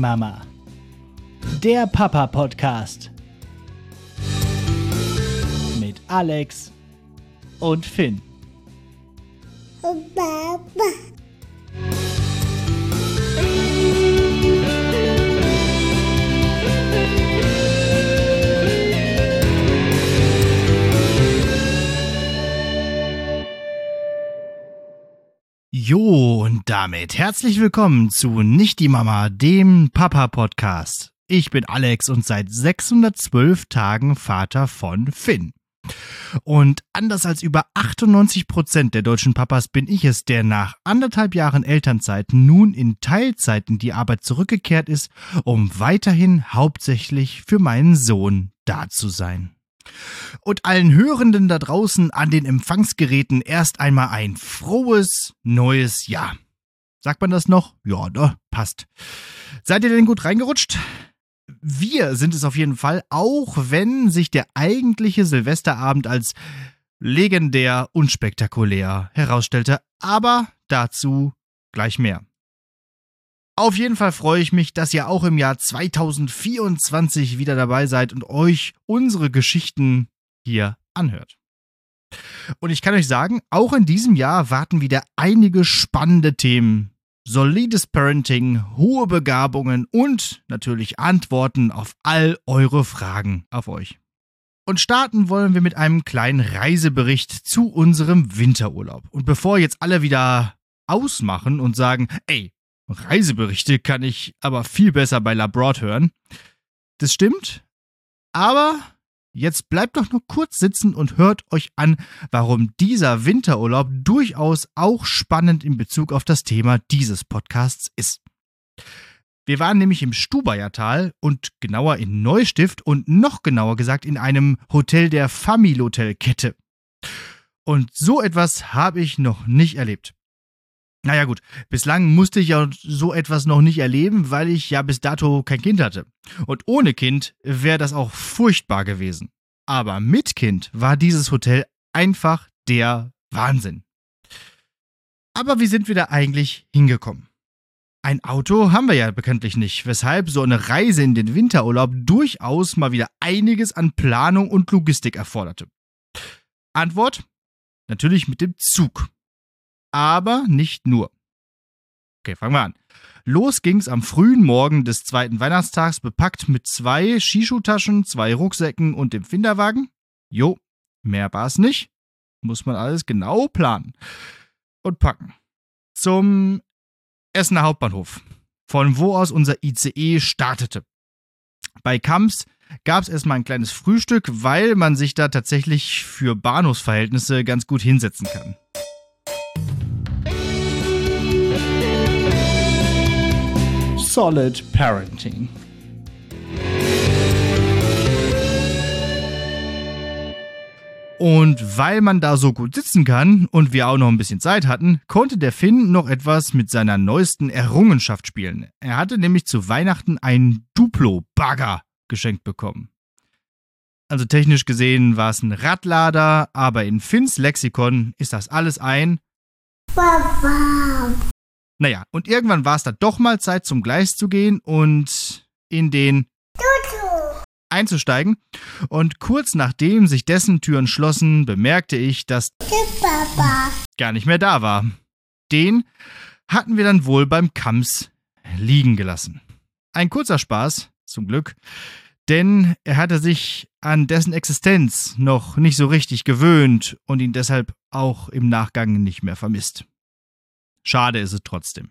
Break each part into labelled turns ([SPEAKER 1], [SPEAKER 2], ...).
[SPEAKER 1] Mama. Der Papa-Podcast. Mit Alex und Finn. Jo, und damit herzlich willkommen zu Nicht die Mama, dem Papa-Podcast. Ich bin Alex und seit 612 Tagen Vater von Finn. Und anders als über 98% der deutschen Papas bin ich es, der nach 1,5 Jahren Elternzeit nun in Teilzeit in die Arbeit zurückgekehrt ist, um weiterhin hauptsächlich für meinen Sohn da zu sein. Und allen Hörenden da draußen an den Empfangsgeräten erst einmal ein frohes neues Jahr. Sagt man das noch? Ja, ne? Passt. Seid ihr denn gut reingerutscht? Wir sind es auf jeden Fall, auch wenn sich der eigentliche Silvesterabend als legendär unspektakulär herausstellte. Aber dazu gleich mehr. Auf jeden Fall freue ich mich, dass ihr auch im Jahr 2024 wieder dabei seid und euch unsere Geschichten hier anhört. Und ich kann euch sagen, auch in diesem Jahr warten wieder einige spannende Themen. Solides Parenting, hohe Begabungen und natürlich Antworten auf all eure Fragen auf euch. Und starten wollen wir mit einem kleinen Reisebericht zu unserem Winterurlaub. Und bevor jetzt alle wieder ausmachen und sagen, ey, Reiseberichte kann ich aber viel besser bei Labroad hören. Das stimmt, aber jetzt bleibt doch noch kurz sitzen und hört euch an, warum dieser Winterurlaub durchaus auch spannend in Bezug auf das Thema dieses Podcasts ist. Wir waren nämlich im Stubaier-Tal und genauer in Neustift und noch genauer gesagt in einem Hotel der Familhotel-Kette. Und so etwas habe ich noch nicht erlebt. Naja gut, bislang musste ich ja so etwas noch nicht erleben, weil ich ja bis dato kein Kind hatte. Und ohne Kind wäre das auch furchtbar gewesen. Aber mit Kind war dieses Hotel einfach der Wahnsinn. Aber wie sind wir da eigentlich hingekommen? Ein Auto haben wir ja bekanntlich nicht, weshalb so eine Reise in den Winterurlaub durchaus mal wieder einiges an Planung und Logistik erforderte. Antwort? Natürlich mit dem Zug. Aber nicht nur. Okay, fangen wir an. Los ging's am frühen Morgen des zweiten Weihnachtstags, bepackt mit 2 Skischuhtaschen, 2 Rucksäcken und dem Kinderwagen. Jo, mehr war's nicht. Muss man alles genau planen. Und packen. Zum Essener Hauptbahnhof, von wo aus unser ICE startete. Bei Kamps gab's erstmal ein kleines Frühstück, weil man sich da tatsächlich für Bahnhofsverhältnisse ganz gut hinsetzen kann. Solid Parenting. Und weil man da so gut sitzen kann und wir auch noch ein bisschen Zeit hatten, konnte der Finn noch etwas mit seiner neuesten Errungenschaft spielen. Er hatte nämlich zu Weihnachten einen Duplo-Bagger geschenkt bekommen. Also technisch gesehen war es ein Radlader, aber in Finns Lexikon ist das alles ein Papa. Naja, und irgendwann war es dann doch mal Zeit zum Gleis zu gehen und in den Tutu einzusteigen. Und kurz nachdem sich dessen Türen schlossen, bemerkte ich, dass Papa gar nicht mehr da war. Den hatten wir dann wohl beim Kamps liegen gelassen. Ein kurzer Spaß, zum Glück, denn er hatte sich an dessen Existenz noch nicht so richtig gewöhnt und ihn deshalb auch im Nachgang nicht mehr vermisst. Schade ist es trotzdem.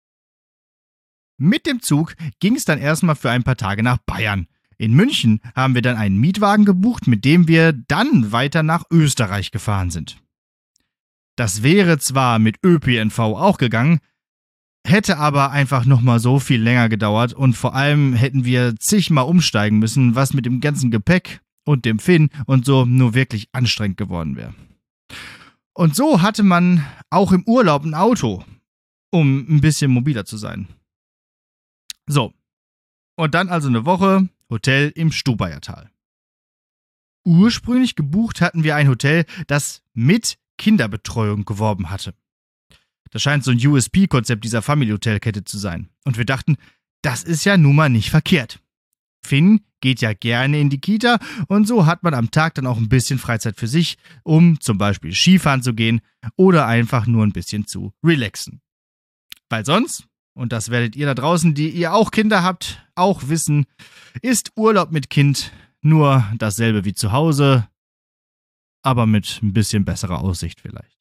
[SPEAKER 1] Mit dem Zug ging es dann erstmal für ein paar Tage nach Bayern. In München haben wir dann einen Mietwagen gebucht, mit dem wir dann weiter nach Österreich gefahren sind. Das wäre zwar mit ÖPNV auch gegangen, hätte aber einfach nochmal so viel länger gedauert und vor allem hätten wir zigmal umsteigen müssen, was mit dem ganzen Gepäck und dem Finn und so nur wirklich anstrengend geworden wäre. Und so hatte man auch im Urlaub ein Auto, um ein bisschen mobiler zu sein. So, und dann also eine Woche Hotel im Stubaier-Tal. Ursprünglich gebucht hatten wir ein Hotel, das mit Kinderbetreuung geworben hatte. Das scheint so ein USP-Konzept dieser Family-Hotel-Kette zu sein. Und wir dachten, das ist ja nun mal nicht verkehrt. Finn geht ja gerne in die Kita und so hat man am Tag dann auch ein bisschen Freizeit für sich, um zum Beispiel Skifahren zu gehen oder einfach nur ein bisschen zu relaxen. Weil sonst, und das werdet ihr da draußen, die ihr auch Kinder habt, auch wissen, ist Urlaub mit Kind nur dasselbe wie zu Hause, aber mit ein bisschen besserer Aussicht vielleicht.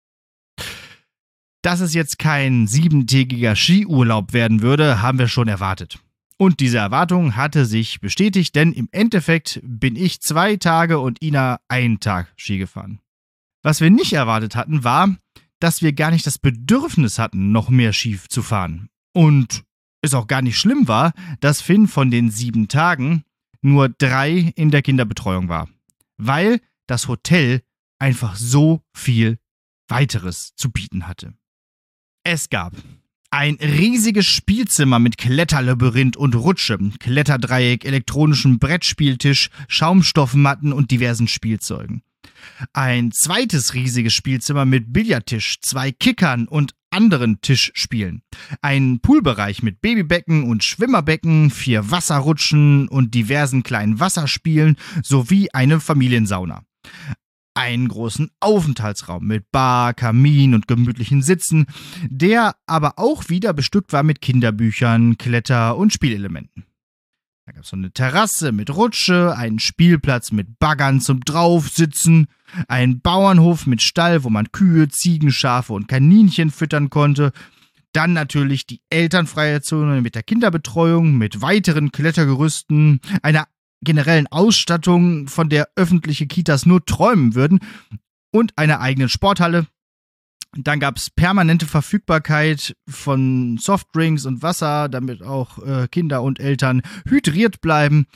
[SPEAKER 1] Dass es jetzt kein 7-tägiger Skiurlaub werden würde, haben wir schon erwartet. Und diese Erwartung hatte sich bestätigt, denn im Endeffekt bin ich 2 Tage und Ina 1 Tag Ski gefahren. Was wir nicht erwartet hatten, war, dass wir gar nicht das Bedürfnis hatten, noch mehr Ski zu fahren. Und es auch gar nicht schlimm war, dass Finn von den 7 Tagen nur 3 in der Kinderbetreuung war. Weil das Hotel einfach so viel weiteres zu bieten hatte. Es gab ein riesiges Spielzimmer mit Kletterlabyrinth und Rutsche, Kletterdreieck, elektronischem Brettspieltisch, Schaumstoffmatten und diversen Spielzeugen. Ein zweites riesiges Spielzimmer mit Billardtisch, 2 Kickern und anderen Tischspielen. Ein Poolbereich mit Babybecken und Schwimmerbecken, 4 Wasserrutschen und diversen kleinen Wasserspielen sowie eine Familiensauna. Einen großen Aufenthaltsraum mit Bar, Kamin und gemütlichen Sitzen, der aber auch wieder bestückt war mit Kinderbüchern, Kletter- und Spielelementen. Da gab es so eine Terrasse mit Rutsche, einen Spielplatz mit Baggern zum Draufsitzen, einen Bauernhof mit Stall, wo man Kühe, Ziegen, Schafe und Kaninchen füttern konnte. Dann natürlich die elternfreie Zone mit der Kinderbetreuung, mit weiteren Klettergerüsten, einer generellen Ausstattung, von der öffentliche Kitas nur träumen würden, und einer eigenen Sporthalle. Dann gab es permanente Verfügbarkeit von Softdrinks und Wasser, damit auch Kinder und Eltern hydriert bleiben.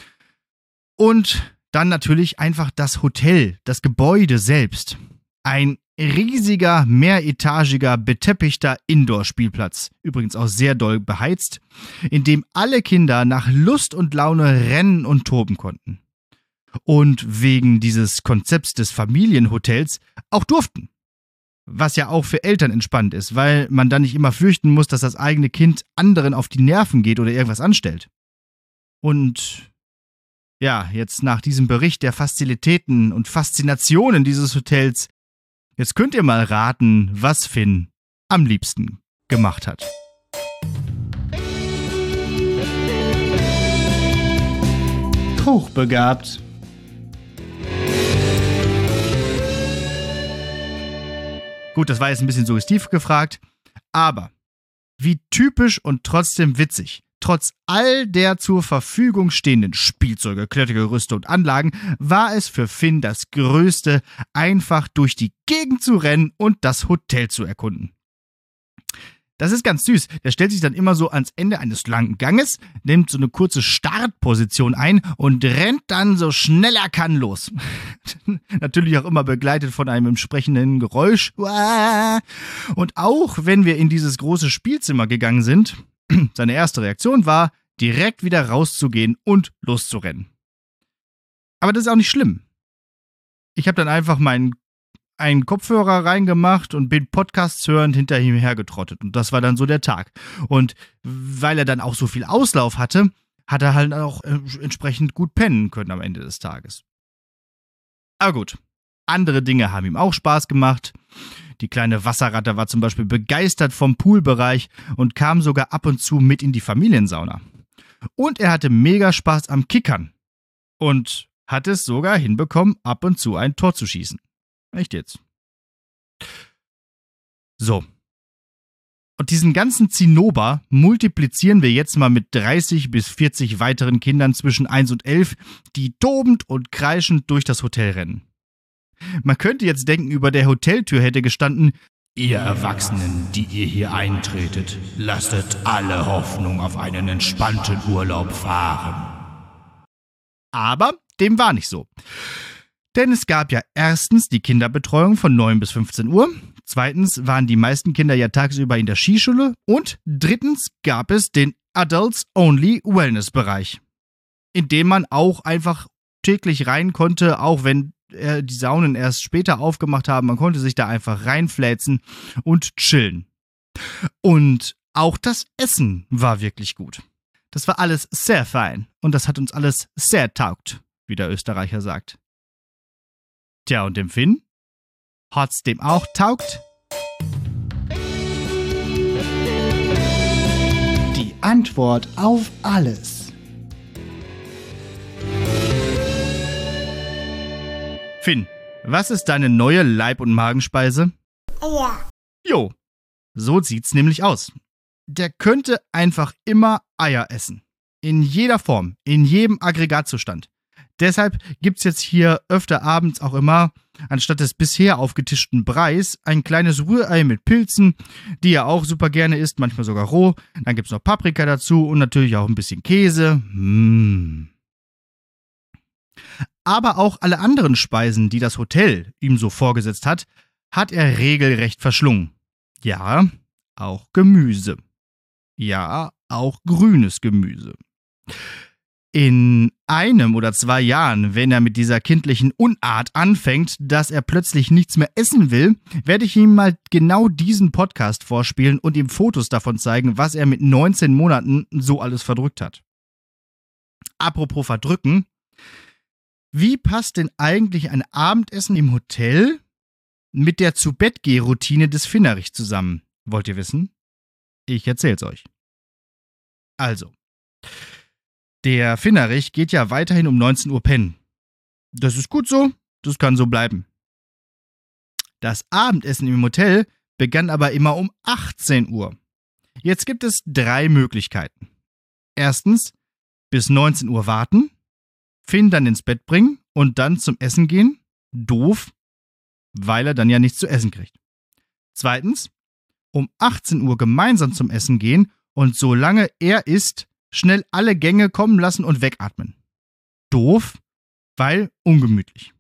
[SPEAKER 1] Und dann natürlich einfach das Hotel, das Gebäude selbst. Ein riesiger, mehretagiger, beteppichter Indoor-Spielplatz, übrigens auch sehr doll beheizt, in dem alle Kinder nach Lust und Laune rennen und toben konnten. Und wegen dieses Konzepts des Familienhotels auch durften. Was ja auch für Eltern entspannt ist, weil man dann nicht immer fürchten muss, dass das eigene Kind anderen auf die Nerven geht oder irgendwas anstellt. Und ja, jetzt nach diesem Bericht der Fazilitäten und Faszinationen dieses Hotels, jetzt könnt ihr mal raten, was Finn am liebsten gemacht hat. Hochbegabt. Gut, das war jetzt ein bisschen suggestiv gefragt, aber wie typisch und trotzdem witzig. Trotz all der zur Verfügung stehenden Spielzeuge, Klettergerüste und Anlagen war es für Finn das Größte, einfach durch die Gegend zu rennen und das Hotel zu erkunden. Das ist ganz süß. Der stellt sich dann immer so ans Ende eines langen Ganges, nimmt so eine kurze Startposition ein und rennt dann so schnell er kann los. Natürlich auch immer begleitet von einem entsprechenden Geräusch. Und auch wenn wir in dieses große Spielzimmer gegangen sind, seine erste Reaktion war, direkt wieder rauszugehen und loszurennen. Aber das ist auch nicht schlimm. Ich habe dann einfach einen Kopfhörer reingemacht und bin Podcasts hörend hinter ihm hergetrottet. Und das war dann so der Tag. Und weil er dann auch so viel Auslauf hatte, hat er halt auch entsprechend gut pennen können am Ende des Tages. Aber gut, andere Dinge haben ihm auch Spaß gemacht. Die kleine Wasserratte war zum Beispiel begeistert vom Poolbereich und kam sogar ab und zu mit in die Familiensauna. Und er hatte mega Spaß am Kickern. Und hat es sogar hinbekommen, ab und zu ein Tor zu schießen. Echt jetzt? So. Und diesen ganzen Zinnober multiplizieren wir jetzt mal mit 30 bis 40 weiteren Kindern zwischen 1 und 11, die tobend und kreischend durch das Hotel rennen. Man könnte jetzt denken, über der Hoteltür hätte gestanden: Ihr Erwachsenen, die ihr hier eintretet, lasset alle Hoffnung auf einen entspannten Urlaub fahren. Aber dem war nicht so. Denn es gab ja erstens die Kinderbetreuung von 9 bis 15 Uhr, zweitens waren die meisten Kinder ja tagsüber in der Skischule und drittens gab es den Adults-Only-Wellness-Bereich, in dem man auch einfach täglich rein konnte, auch wenn die Saunen erst später aufgemacht haben. Man konnte sich da einfach reinfläzen und chillen. Und auch das Essen war wirklich gut. Das war alles sehr fein und das hat uns alles sehr taugt, wie der Österreicher sagt. Tja, und dem Finn? Hat's dem auch taugt? Die Antwort auf alles. Finn, was ist deine neue Leib- und Magenspeise?
[SPEAKER 2] Ja.
[SPEAKER 1] Jo, so sieht's nämlich aus. Der könnte einfach immer Eier essen. In jeder Form, in jedem Aggregatzustand. Deshalb gibt's jetzt hier öfter abends auch immer, anstatt des bisher aufgetischten Breis, ein kleines Rührei mit Pilzen, die er auch super gerne isst, manchmal sogar roh. Dann gibt's noch Paprika dazu und natürlich auch ein bisschen Käse. Aber auch alle anderen Speisen, die das Hotel ihm so vorgesetzt hat, hat er regelrecht verschlungen. Ja, auch Gemüse. Ja, auch grünes Gemüse. In 1 oder 2 Jahren, wenn er mit dieser kindlichen Unart anfängt, dass er plötzlich nichts mehr essen will, werde ich ihm mal genau diesen Podcast vorspielen und ihm Fotos davon zeigen, was er mit 19 Monaten so alles verdrückt hat. Apropos verdrücken, wie passt denn eigentlich ein Abendessen im Hotel mit der Zu-Bett-Geh-Routine des Finnerich zusammen? Wollt ihr wissen? Ich erzähl's euch. Also, der Finnerich geht ja weiterhin um 19 Uhr pennen. Das ist gut so, das kann so bleiben. Das Abendessen im Hotel begann aber immer um 18 Uhr. Jetzt gibt es 3 Möglichkeiten. Erstens, bis 19 Uhr warten, Finn dann ins Bett bringen und dann zum Essen gehen. Doof, weil er dann ja nichts zu essen kriegt. Zweitens, um 18 Uhr gemeinsam zum Essen gehen und solange er isst, schnell alle Gänge kommen lassen und wegatmen. Doof, weil ungemütlich.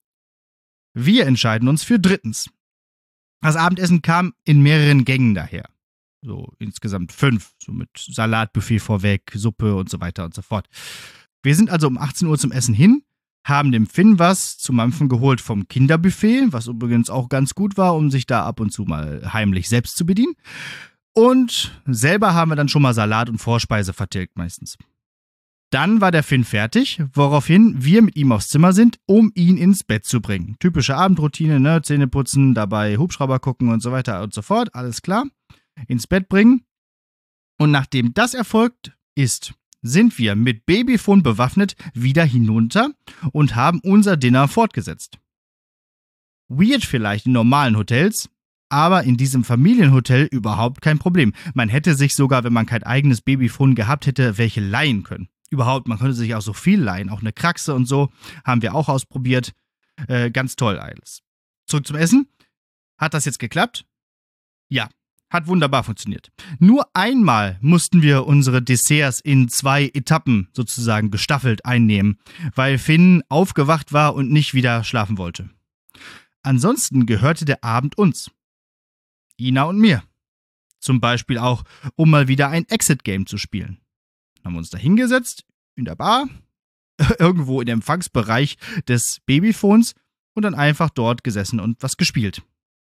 [SPEAKER 1] Wir entscheiden uns für drittens. Das Abendessen kam in mehreren Gängen daher. So insgesamt 5, so mit Salatbuffet vorweg, Suppe und so weiter und so fort. Wir sind also um 18 Uhr zum Essen hin, haben dem Finn was zu Mampfen geholt vom Kinderbuffet, was übrigens auch ganz gut war, um sich da ab und zu mal heimlich selbst zu bedienen. Und selber haben wir dann schon mal Salat und Vorspeise vertilgt meistens. Dann war der Finn fertig, woraufhin wir mit ihm aufs Zimmer sind, um ihn ins Bett zu bringen. Typische Abendroutine, ne? Zähne putzen, dabei Hubschrauber gucken und so weiter und so fort, alles klar. Ins Bett bringen. Und nachdem das erfolgt ist, sind wir mit Babyphone bewaffnet wieder hinunter und haben unser Dinner fortgesetzt. Weird vielleicht in normalen Hotels, aber in diesem Familienhotel überhaupt kein Problem. Man hätte sich sogar, wenn man kein eigenes Babyphone gehabt hätte, welche leihen können. Überhaupt, man könnte sich auch so viel leihen, auch eine Kraxe und so, haben wir auch ausprobiert. Ganz toll alles. Zurück zum Essen. Hat das jetzt geklappt? Ja, hat wunderbar funktioniert. Nur einmal mussten wir unsere Desserts in 2 Etappen sozusagen gestaffelt einnehmen, weil Finn aufgewacht war und nicht wieder schlafen wollte. Ansonsten gehörte der Abend uns. Ina und mir. Zum Beispiel auch, um mal wieder ein Exit-Game zu spielen. Haben wir uns da hingesetzt, in der Bar, irgendwo im Empfangsbereich des Babyphones und dann einfach dort gesessen und was gespielt.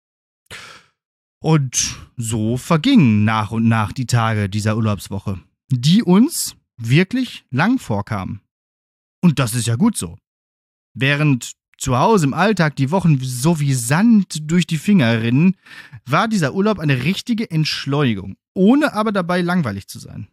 [SPEAKER 1] Und so vergingen nach und nach die Tage dieser Urlaubswoche, die uns wirklich lang vorkamen. Und das ist ja gut so. Während zu Hause im Alltag die Wochen so wie Sand durch die Finger rinnen, war dieser Urlaub eine richtige Entschleunigung, ohne aber dabei langweilig zu sein.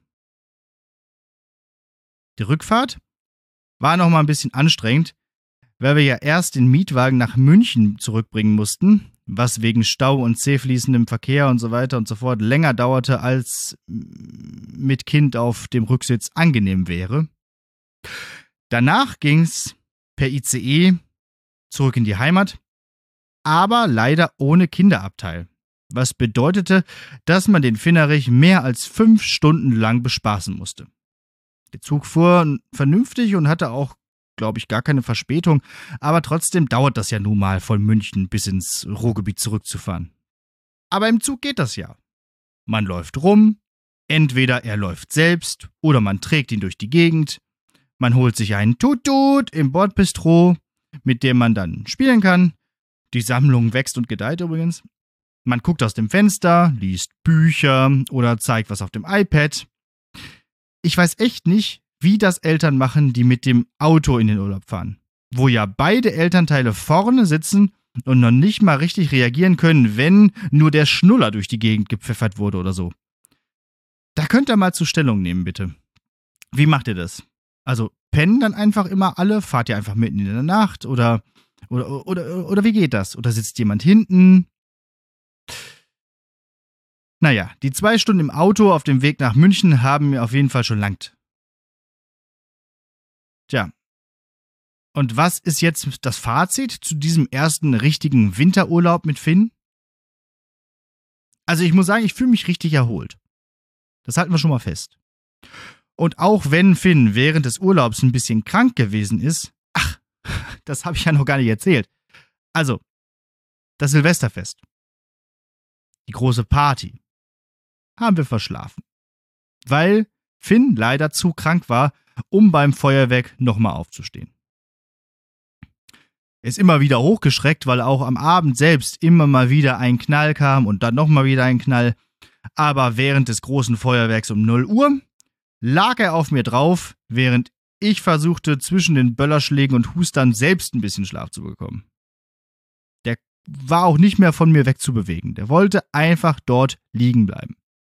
[SPEAKER 1] Die Rückfahrt war noch mal ein bisschen anstrengend, weil wir ja erst den Mietwagen nach München zurückbringen mussten, was wegen Stau und zäh fließendem Verkehr und so weiter und so fort länger dauerte, als mit Kind auf dem Rücksitz angenehm wäre. Danach ging's per ICE zurück in die Heimat, aber leider ohne Kinderabteil, was bedeutete, dass man den Finnerich mehr als 5 Stunden lang bespaßen musste. Der Zug fuhr vernünftig und hatte auch, glaube ich, gar keine Verspätung, aber trotzdem dauert das ja nun mal von München bis ins Ruhrgebiet zurückzufahren. Aber im Zug geht das ja. Man läuft rum, entweder er läuft selbst oder man trägt ihn durch die Gegend, man holt sich einen Tut-Tut im Bordbistro, mit dem man dann spielen kann. Die Sammlung wächst und gedeiht übrigens. Man guckt aus dem Fenster, liest Bücher oder zeigt was auf dem iPad. ich weiß echt nicht, wie das Eltern machen, die mit dem Auto in den Urlaub fahren. Wo ja beide Elternteile vorne sitzen und noch nicht mal richtig reagieren können, wenn nur der Schnuller durch die Gegend gepfeffert wurde oder so. Da könnt ihr mal zur Stellung nehmen, bitte. Wie macht ihr das? Also pennen dann einfach immer alle? Fahrt ihr einfach mitten in der Nacht? Oder wie geht das? Oder sitzt jemand hinten? Naja, die 2 Stunden im Auto auf dem Weg nach München haben mir auf jeden Fall schon langt. Tja. Und was ist jetzt das Fazit zu diesem ersten richtigen Winterurlaub mit Finn? Also ich muss sagen, ich fühle mich richtig erholt. Das halten wir schon mal fest. Und auch wenn Finn während des Urlaubs ein bisschen krank gewesen ist, das habe ich ja noch gar nicht erzählt. Also, das Silvesterfest, die große Party, haben wir verschlafen. Weil Finn leider zu krank war, um beim Feuerwerk nochmal aufzustehen. Er ist immer wieder hochgeschreckt, weil auch am Abend selbst immer mal wieder ein Knall kam und dann nochmal wieder ein Knall. Aber während des großen Feuerwerks um 0 Uhr lag er auf mir drauf, während ich versuchte, zwischen den Böllerschlägen und Hustern selbst ein bisschen Schlaf zu bekommen. Der war auch nicht mehr von mir wegzubewegen. Der wollte einfach dort liegen bleiben.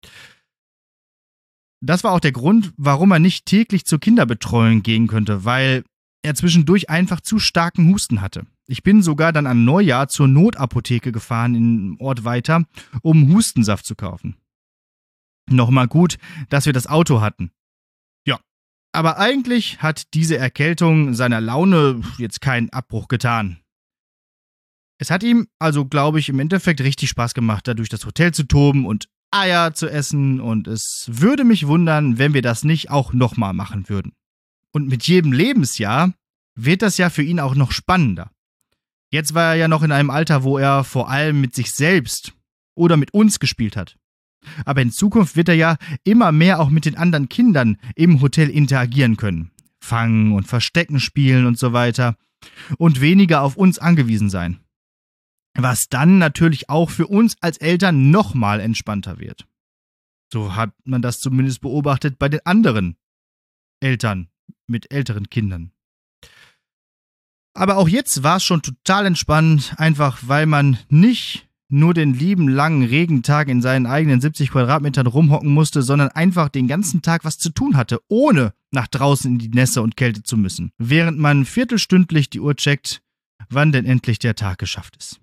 [SPEAKER 1] Das war auch der Grund, warum er nicht täglich zur Kinderbetreuung gehen konnte, weil er zwischendurch einfach zu starken Husten hatte. Ich bin sogar dann an Neujahr zur Notapotheke gefahren, im Ort weiter, um Hustensaft zu kaufen. Nochmal gut, dass wir das Auto hatten. Ja, aber eigentlich hat diese Erkältung seiner Laune jetzt keinen Abbruch getan. Es hat ihm also, glaube ich, im Endeffekt richtig Spaß gemacht, da durch das Hotel zu toben und Eier zu essen, und es würde mich wundern, wenn wir das nicht auch nochmal machen würden. Und mit jedem Lebensjahr wird das ja für ihn auch noch spannender. Jetzt war er ja noch in einem Alter, wo er vor allem mit sich selbst oder mit uns gespielt hat. Aber in Zukunft wird er ja immer mehr auch mit den anderen Kindern im Hotel interagieren können. Fangen und Verstecken spielen und so weiter. Und weniger auf uns angewiesen sein. Was dann natürlich auch für uns als Eltern nochmal entspannter wird. So hat man das zumindest beobachtet bei den anderen Eltern mit älteren Kindern. Aber auch jetzt war es schon total entspannt, einfach weil man nicht nur den lieben langen Regentag in seinen eigenen 70 Quadratmetern rumhocken musste, sondern einfach den ganzen Tag was zu tun hatte, ohne nach draußen in die Nässe und Kälte zu müssen, während man viertelstündlich die Uhr checkt, wann denn endlich der Tag geschafft ist.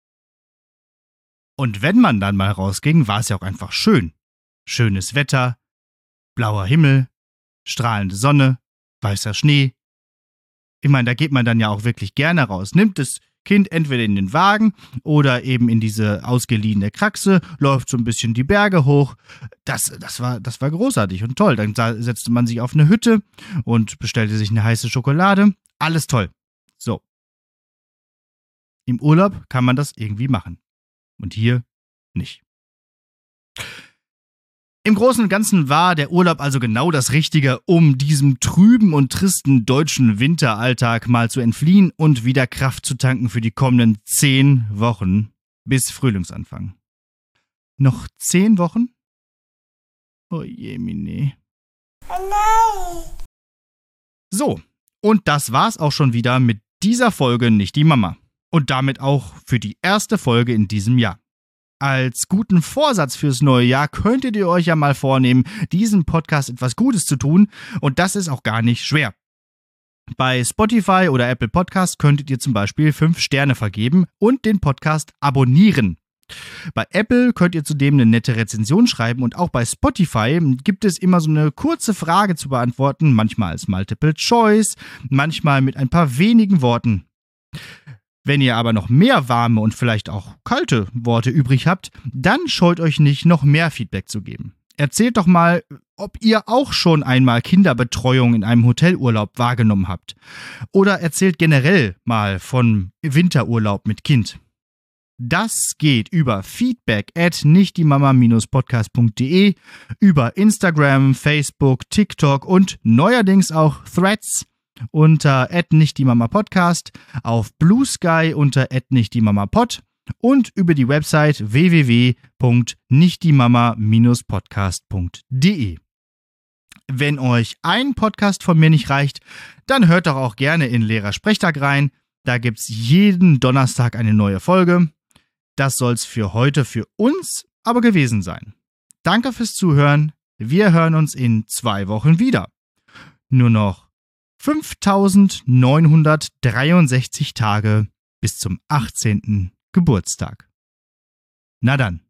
[SPEAKER 1] Und wenn man dann mal rausging, war es ja auch einfach schön. Schönes Wetter, blauer Himmel, strahlende Sonne, weißer Schnee. Ich meine, da geht man dann ja auch wirklich gerne raus. Nimmt das Kind entweder in den Wagen oder eben in diese ausgeliehene Kraxe, läuft so ein bisschen die Berge hoch. Das war großartig und toll. Dann setzte man sich auf eine Hütte und bestellte sich eine heiße Schokolade. Alles toll. So. Im Urlaub kann man das irgendwie machen. Und hier nicht. Im Großen und Ganzen war der Urlaub also genau das Richtige, um diesem trüben und tristen deutschen Winteralltag mal zu entfliehen und wieder Kraft zu tanken für die kommenden 10 Wochen bis Frühlingsanfang. Noch 10 Wochen? Oh je, Mine. Oh nein. So, und das war's auch schon wieder mit dieser Folge Nicht die Mama. Und damit auch für die erste Folge in diesem Jahr. Als guten Vorsatz fürs neue Jahr könntet ihr euch ja mal vornehmen, diesem Podcast etwas Gutes zu tun, und das ist auch gar nicht schwer. Bei Spotify oder Apple Podcast könntet ihr zum Beispiel 5 Sterne vergeben und den Podcast abonnieren. Bei Apple könnt ihr zudem eine nette Rezension schreiben, und auch bei Spotify gibt es immer so eine kurze Frage zu beantworten, manchmal als Multiple Choice, manchmal mit ein paar wenigen Worten. Wenn ihr aber noch mehr warme und vielleicht auch kalte Worte übrig habt, dann scheut euch nicht, noch mehr Feedback zu geben. Erzählt doch mal, ob ihr auch schon einmal Kinderbetreuung in einem Hotelurlaub wahrgenommen habt. Oder erzählt generell mal von Winterurlaub mit Kind. Das geht über feedback@nichtdiemama-podcast.de, über Instagram, Facebook, TikTok und neuerdings auch Threads unter @nichtdiemama-podcast, auf Blue Sky unter @nichtdiemama-pod und über die Website www.nichtdiemama-podcast.de. Wenn euch ein Podcast von mir nicht reicht, dann hört doch auch gerne in Lehrersprechtag rein. Da gibt's jeden Donnerstag eine neue Folge. Das soll's für heute für uns aber gewesen sein. Danke fürs Zuhören. Wir hören uns in 2 Wochen wieder. Nur noch 5.963 Tage bis zum 18. Geburtstag. Na dann.